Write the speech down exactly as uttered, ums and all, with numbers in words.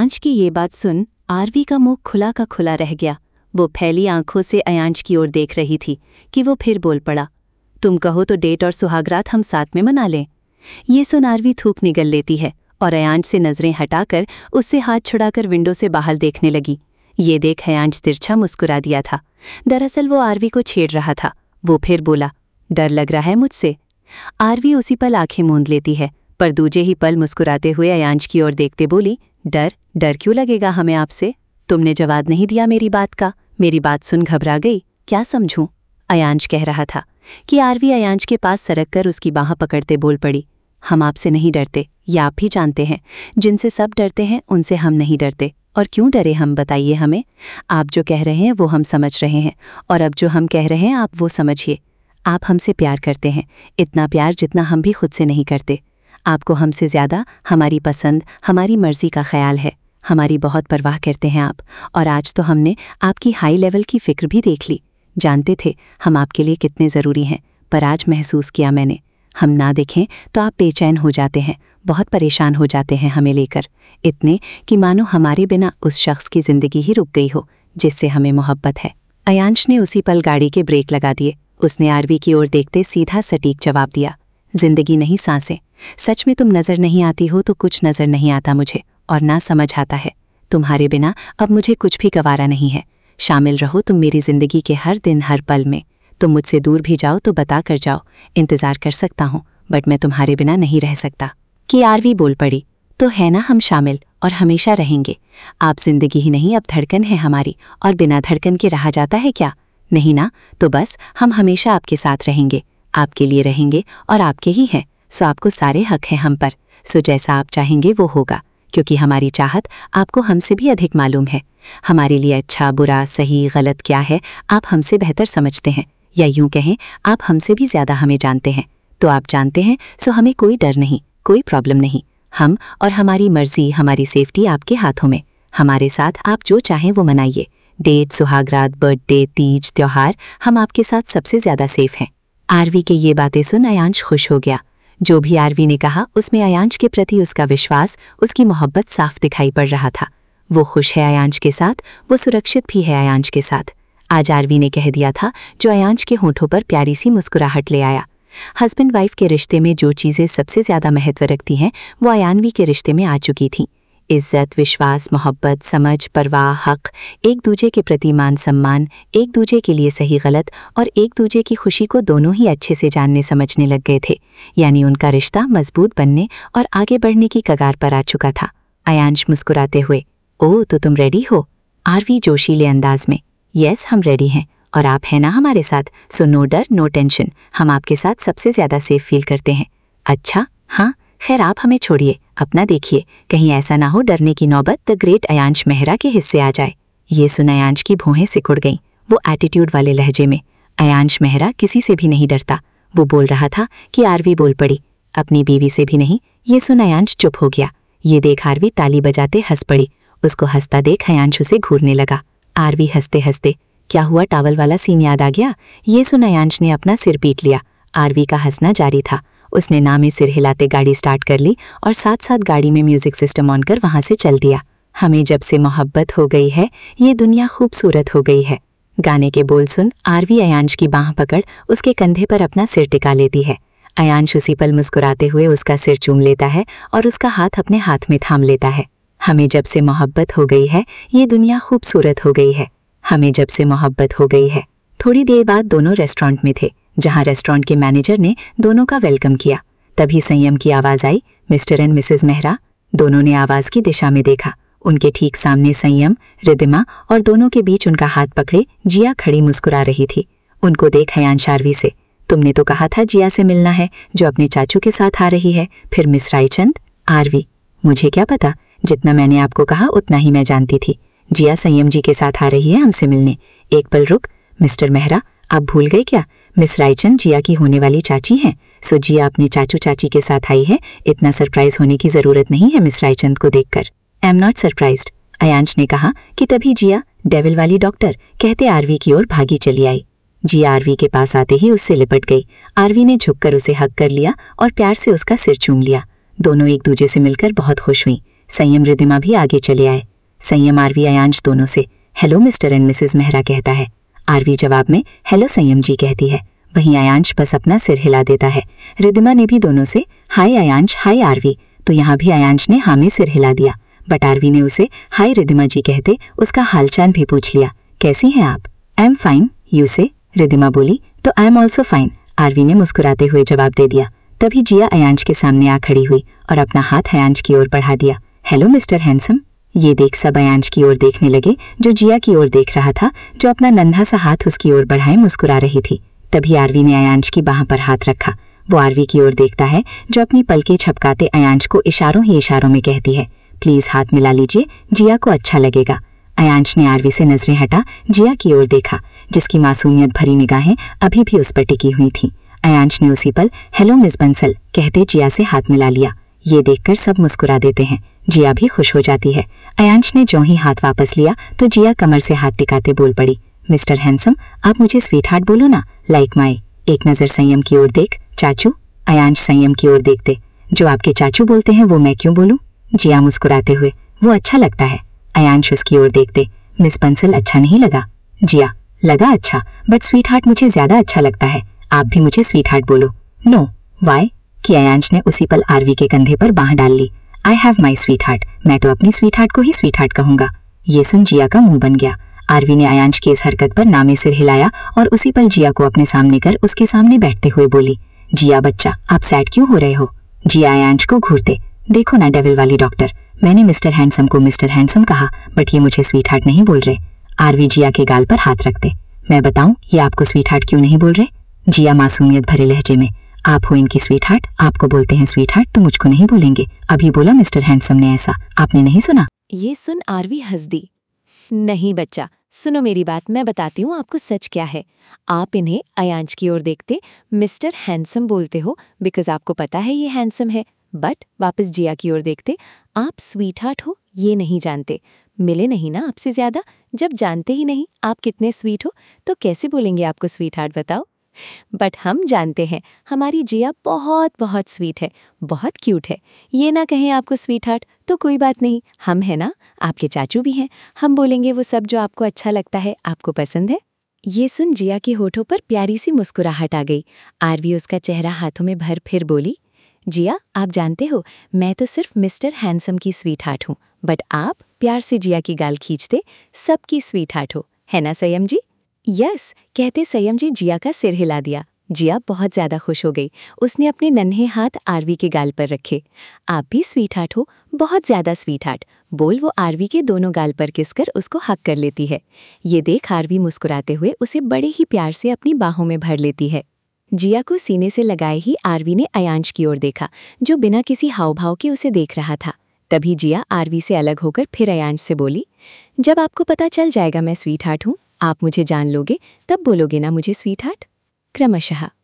अयांश की ये बात सुन आरवी का मुंह खुला का खुला रह गया। वो फैली आंखों से अयांश की ओर देख रही थी कि वो फिर बोल पड़ा, तुम कहो तो डेट और सुहागरात हम साथ में मना लें। ये सुन आरवी थूक निगल लेती है और अयांश से नजरें हटाकर उससे हाथ छुड़ाकर विंडो से बाहर देखने लगी। ये देख अयांश तिरछा मुस्कुरा दिया था। दरअसल वो आरवी को छेड़ रहा था। वो फिर बोला, डर लग रहा है मुझसे। आरवी उसी पल आंखें मूंद लेती है, पर दूजे ही पल मुस्कुराते हुए अयांश की ओर देखते बोली, डर डर क्यों लगेगा हमें आपसे? तुमने जवाब नहीं दिया मेरी बात का। मेरी बात सुन घबरा गई, क्या समझूं? अयांश कह रहा था कि आरवी अयांश के पास सरक कर उसकी बाह पकड़ते बोल पड़ी, हम आपसे नहीं डरते, ये आप भी जानते हैं। जिनसे सब डरते हैं उनसे हम नहीं डरते। और क्यों डरे हम, बताइए हमें। आप जो कह रहे हैं वो हम समझ रहे हैं, और अब जो हम कह रहे हैं आप वो समझिए। आप हमसे प्यार करते हैं, इतना प्यार जितना हम भी खुद से नहीं करते। आपको हमसे ज़्यादा हमारी पसंद, हमारी मर्ज़ी का ख्याल है। हमारी बहुत परवाह करते हैं आप, और आज तो हमने आपकी हाई लेवल की फ़िक्र भी देख ली। जानते थे हम आपके लिए कितने ज़रूरी हैं, पर आज महसूस किया मैंने, हम ना देखें तो आप बेचैन हो जाते हैं, बहुत परेशान हो जाते हैं हमें लेकर, इतने कि मानो हमारे बिना उस शख्स की ज़िंदगी ही रुक गई हो जिससे हमें मोहब्बत है। अयांश ने उसी पल गाड़ी के ब्रेक लगा दिए। उसने आरवी की ओर देखते सीधा सटीक जवाब दिया, जिंदगी नहीं सांसें। सच में तुम नज़र नहीं आती हो तो कुछ नज़र नहीं आता मुझे, और ना समझ आता है। तुम्हारे बिना अब मुझे कुछ भी गवारा नहीं है। शामिल रहो तुम मेरी ज़िंदगी के हर दिन हर पल में। तुम मुझसे दूर भी जाओ तो बता कर जाओ, इंतज़ार कर सकता हूँ, बट मैं तुम्हारे बिना नहीं रह सकता। कि आरवी बोल पड़ी, तो है ना हम शामिल, और हमेशा रहेंगे। आप ज़िंदगी ही नहीं अब धड़कन है हमारी, और बिना धड़कन के रहा जाता है क्या? नहीं ना, तो बस हम हमेशा आपके साथ रहेंगे, आपके लिए रहेंगे और आपके ही हैं। सो आपको सारे हक हैं हम पर। सो जैसा आप चाहेंगे वो होगा, क्योंकि हमारी चाहत आपको हमसे भी अधिक मालूम है। हमारे लिए अच्छा बुरा सही गलत क्या है आप हमसे बेहतर समझते हैं, या यूं कहें आप हमसे भी ज़्यादा हमें जानते हैं। तो आप जानते हैं, सो हमें कोई डर नहीं, कोई प्रॉब्लम नहीं। हम और हमारी मर्जी, हमारी सेफ्टी आपके हाथों में। हमारे साथ आप जो चाहें वो मनाइए। डेट, सुहागरात, बर्थडे, तीज, त्योहार, हम आपके साथ सबसे ज़्यादा सेफ हैं। आरवी के ये बातें सुन अयांश खुश हो गया। जो भी आरवी ने कहा उसमें अयांश के प्रति उसका विश्वास, उसकी मोहब्बत साफ दिखाई पड़ रहा था। वो खुश है अयांश के साथ, वो सुरक्षित भी है अयांश के साथ। आज आरवी ने कह दिया था जो अयांश के होठों पर प्यारी सी मुस्कुराहट ले आया। हस्बैंड वाइफ के रिश्ते में जो चीज़ें सबसे ज़्यादा महत्व रखती हैं वो अयानवी के रिश्ते में आ चुकी थीं। इज्जत, विश्वास, मोहब्बत, समझ, परवाह, हक, एक दूजे के प्रति मान सम्मान, एक दूजे के लिए सही गलत और एक दूजे की खुशी को दोनों ही अच्छे से जानने समझने लग गए थे। यानी उनका रिश्ता मजबूत बनने और आगे बढ़ने की कगार पर आ चुका था। अयांश मुस्कुराते हुए, ओह तो तुम रेडी हो? आरवी जोशीले अंदाज में, यस हम रेडी हैं, और आप हैं ना हमारे साथ, सो नो डर नो टेंशन, हम आपके साथ सबसे ज़्यादा सेफ फील करते हैं। अच्छा हाँ, खैर आप हमें छोड़िए, अपना देखिए, कहीं ऐसा ना हो डरने की नौबत द ग्रेट अयांश मेहरा के हिस्से आ जाए। ये सुन अयांश की भौहें सिकुड़ गईं, वो एटीट्यूड वाले लहजे में। अयांश मेहरा किसी से भी नहीं डरता, वो बोल रहा था कि आरवी बोल पड़ी, अपनी बीवी से भी नहीं। ये सुन अयांश चुप हो गया। ये देख आरवी ताली बजाते हंस पड़ी। उसको हंसता देख अयांश उसे घूरने लगा। आरवी हंसते हंसते, क्या हुआ, टावल वाला सीन याद आ गया? ये सुन अयांश ने अपना सिर पीट लिया। आरवी का हंसना जारी था। उसने ना में सिर हिलाते गाड़ी स्टार्ट कर ली और साथ साथ गाड़ी में म्यूजिक सिस्टम ऑन कर वहां से चल दिया। हमें जब से मोहब्बत हो गई है, ये दुनिया खूबसूरत हो गई है। गाने के बोल सुन आरवी अयांश की बाह पकड़ उसके कंधे पर अपना सिर टिका लेती है। अयांश उसी पल मुस्कुराते हुए उसका सिर चूम लेता है और उसका हाथ अपने हाथ में थाम लेता है। हमें जब से मोहब्बत हो गई है, ये दुनिया खूबसूरत हो गई है। हमें जब से मोहब्बत हो गई है। थोड़ी देर बाद दोनों रेस्टोरेंट में थे, जहां रेस्टोरेंट के मैनेजर ने दोनों का वेलकम किया। तभी संयम की आवाज़ आई, मिस्टर एंड मिसेस मेहरा। दोनों ने आवाज़ की दिशा में देखा। उनके ठीक सामने संयम, रिद्धिमा और दोनों के बीच उनका हाथ पकड़े जिया खड़ी मुस्कुरा रही थी। उनको देख अयांश आरवी से, तुमने तो कहा था जिया से मिलना है, जो अपने चाचू के साथ आ रही है, फिर मिस रायचंद? आरवी, मुझे क्या पता, जितना मैंने आपको कहा उतना ही मैं जानती थी। जिया संयम जी के साथ आ रही है हमसे मिलने। एक पल रुक, मिस्टर मेहरा, आप भूल गए क्या? मिस रायचंद जिया की होने वाली चाची हैं। सो जिया अपने चाचू चाची के साथ आई है, इतना सरप्राइज होने की ज़रूरत नहीं है मिस रायचंद को देखकर। I am not surprised, Ayansh ने कहा कि तभी जिया डेविल वाली डॉक्टर कहते आरवी की ओर भागी चली आई। जिया आरवी के पास आते ही उससे लिपट गई। आरवी ने झुककर उसे हक कर लिया और प्यार से उसका सिर चूम लिया। दोनों एक दूजे से मिलकर बहुत खुश हुईं। संयम रिद्धिमा भी आगे चले आए। संयम आरवी अयांश दोनों से hello Mr and Mrs Mehra कहता है। आरवी जवाब में हेलो संयम जी कहती है। वहीं अयांश बस अपना सिर हिला देता है। रिद्धिमा ने भी दोनों से हाय अयांश हाय आरवी, तो यहाँ भी अयांश ने हाँ में सिर हिला दिया। बट आरवी ने उसे हाय रिद्धिमा जी कहते उसका हालचाल भी पूछ लिया। कैसी हैं आप? आई एम फाइन, यू से, रिद्धिमा बोली। तो I am also fine, Aarvi ने मुस्कुराते हुए जवाब दे दिया। तभी जिया अयांश के सामने आ खड़ी हुई और अपना हाथ अयांश की ओर बढ़ा दिया। Hello Mr handsome. ये देख सब अयांश की ओर देखने लगे, जो जिया की ओर देख रहा था, जो अपना नन्हा सा हाथ उसकी ओर बढ़ाए मुस्कुरा रही थी। तभी आरवी ने अयांश की बाह पर हाथ रखा। वो आरवी की ओर देखता है, जो अपनी पलकें छपकाते अयांश को इशारों ही इशारों में कहती है, प्लीज हाथ मिला लीजिए, जिया को अच्छा लगेगा। अयांश ने आरवी से नजरें हटा जिया की ओर देखा, जिसकी मासूमियत भरी निगाहें अभी भी उस पर टिकी हुई थीं। अयांश ने उसी पल हेलो मिस बंसल कहते जिया से हाथ मिला लिया। ये देखकर सब मुस्कुरा देते हैं। जिया भी खुश हो जाती है। अयांश ने जो ही हाथ वापस लिया तो जिया कमर से हाथ टिकाते बोल पड़ी, मिस्टर हैंडसम, आप मुझे स्वीट हार्ट बोलो ना, लाइक माई। एक नज़र संयम की ओर देख, चाचू। अयांश संयम की ओर देखते, जो आपके चाचू बोलते हैं वो मैं क्यों बोलूं? जिया मुस्कुराते हुए, वो अच्छा लगता है। अयांश उसकी ओर देखते, मिस बंसल अच्छा नहीं लगा? जिया, लगा अच्छा, बट स्वीट हार्ट मुझे ज्यादा अच्छा लगता है, आप भी मुझे स्वीट हार्ट बोलो। No, why? कि अयांश ने उसी पल आरवी के कंधे पर बांह डाल ली। I have my sweetheart, मैं तो अपनी स्वीट हार्ट को ही स्वीट हार्ट कहूंगा। ये सुन जिया का मुंह बन गया। आरवी ने अयांश की इस हरकत पर नामे सिर हिलाया और उसी पल जिया को अपने सामने कर उसके सामने बैठते हुए बोली, जिया बच्चा, आप सैड क्यों हो रहे हो? जिया अयांश को घूरते, देखो ना डेविल वाली डॉक्टर, मैंने मिस्टर हैंडसम को मिस्टर हैंडसम कहा, बट ये मुझे स्वीट हार्ट नहीं बोल रहे। आरवी जिया के गाल पर हाथ रखते, मैं बताऊं ये आपको स्वीट हार्ट क्यों नहीं बोल रहे? जिया मासूमियत भरे लहजे में, आप हो इनकी स्वीट हार्ट, आपको बोलते हैं स्वीट हार्ट तो मुझको नहीं बोलेंगे? अभी बोला मिस्टर हैंडसम ने ऐसा, आपने नहीं सुना? ये सुन आरवी हंस दी। नहीं बच्चा, सुनो मेरी बात, मैं बताती हूँ आपको सच क्या है। आप इन्हें अयांश की ओर देखते मिस्टर हैंडसम बोलते हो बिकॉज आपको पता है ये हैंडसम है, बट वापस जिया की ओर देखते आप स्वीट हार्ट हो ये नहीं जानते। मिले नहीं ना आपसे ज्यादा, जब जानते ही नहीं आप कितने स्वीट हो तो कैसे बोलेंगे आपको स्वीट हार्ट, बताओ? बट हम जानते हैं हमारी जिया बहुत बहुत स्वीट है, बहुत क्यूट है। ये ना कहें आपको स्वीट हार्ट तो कोई बात नहीं, हम है ना, आपके चाचू भी हैं, हम बोलेंगे वो सब जो आपको अच्छा लगता है, आपको पसंद है। ये सुन जिया के होठों पर प्यारी सी मुस्कुराहट आ गई। आरवी उसका चेहरा हाथों में भर फिर बोली, जिया आप जानते हो मैं तो सिर्फ मिस्टर हैंडसम की स्वीट हार्ट हूँ, बट आप प्यार से जिया की गाल खींचते सबकी स्वीट हार्ट हो, है ना संयम जी? यस, कहते संयम जी जिया का सिर हिला दिया। जिया बहुत ज्यादा खुश हो गई। उसने अपने नन्हे हाथ आरवी के गाल पर रखे। आप भी स्वीट हार्ट हो, बहुत ज्यादा स्वीट हार्ट, बोल वो आरवी के दोनों गाल पर किसकर उसको हक कर लेती है। ये देख आरवी मुस्कुराते हुए उसे बड़े ही प्यार से अपनी बाहों में भर लेती है। जिया को सीने से लगाए ही आरवी ने अयांश की ओर देखा, जो बिना किसी हाव भाव के उसे देख रहा था। तभी जिया आरवी से अलग होकर फिर अयांश से बोली, जब आपको पता चल जाएगा मैं स्वीट हार्ट हूँ, आप मुझे जान लोगे, तब बोलोगे ना मुझे स्वीट हार्ट? क्रमशः